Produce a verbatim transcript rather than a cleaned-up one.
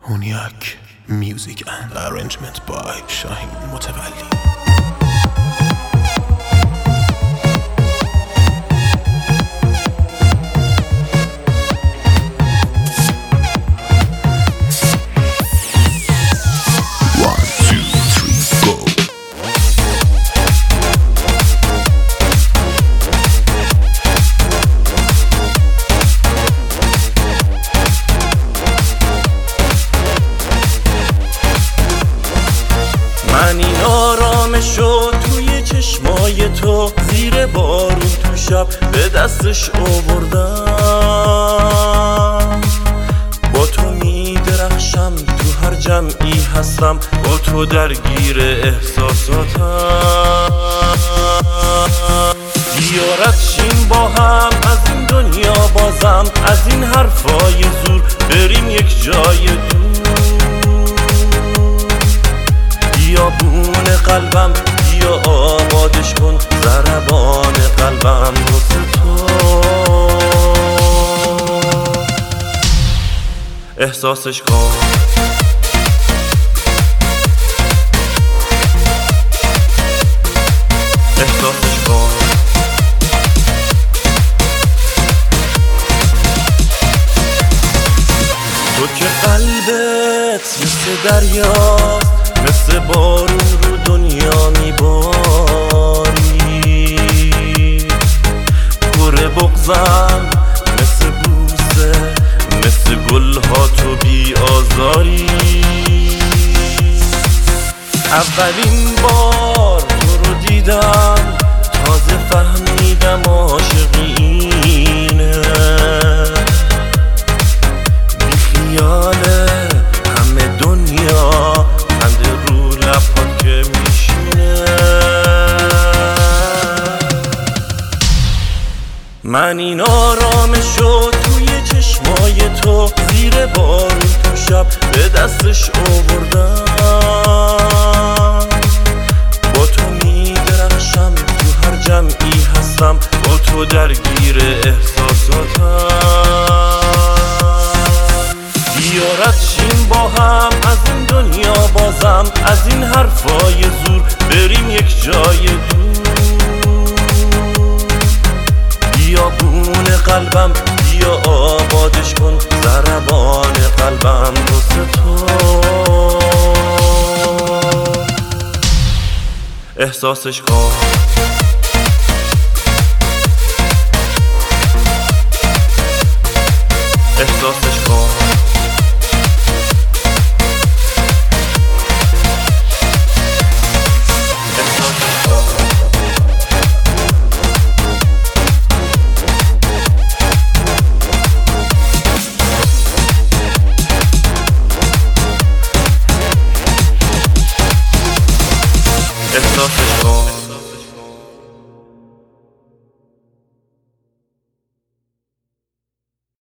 هونیاک Music and Arrangement by شاهین متولی. من این آرامشو توی چشمای تو زیر بارون تو شب به دستش آوردم. با تو می درخشم، تو هر جمعی هستم، با تو درگیر احساساتم. بیارت شیم با هم از این دنیا بازم، از این حرفای زور بریم یک جای دور. بیابون قلبم بیا آبادش کن، ضربان قلبم واسه تو. احساسش کن، احساسش کن. تو که قلبت مثل دریاست، مثل بارون رو دنیا میباری. پر بغضم مثل بوسه، مثل گلها تو بی آزاری. اولین بار تو رو دیدم، تازه فهمیدم عاشقی اینه. بی خیاله همه دنیا خنده رو لبات که میشینه. من این آرامشو توی چشمای تو زیر بارون تو شب به دستش آوردم. با تو می درخشم، تو هر جمعی هستم، با تو درگیر احساساتم. بیارت شیم با هم از این دنیا بازم، از این حرفای زور بریم یک جای دور. بیابون قلبم بیا آبادش کن، ضربان قلبم واسه تو. احساسش کن، احساسش کن. احساسش کن.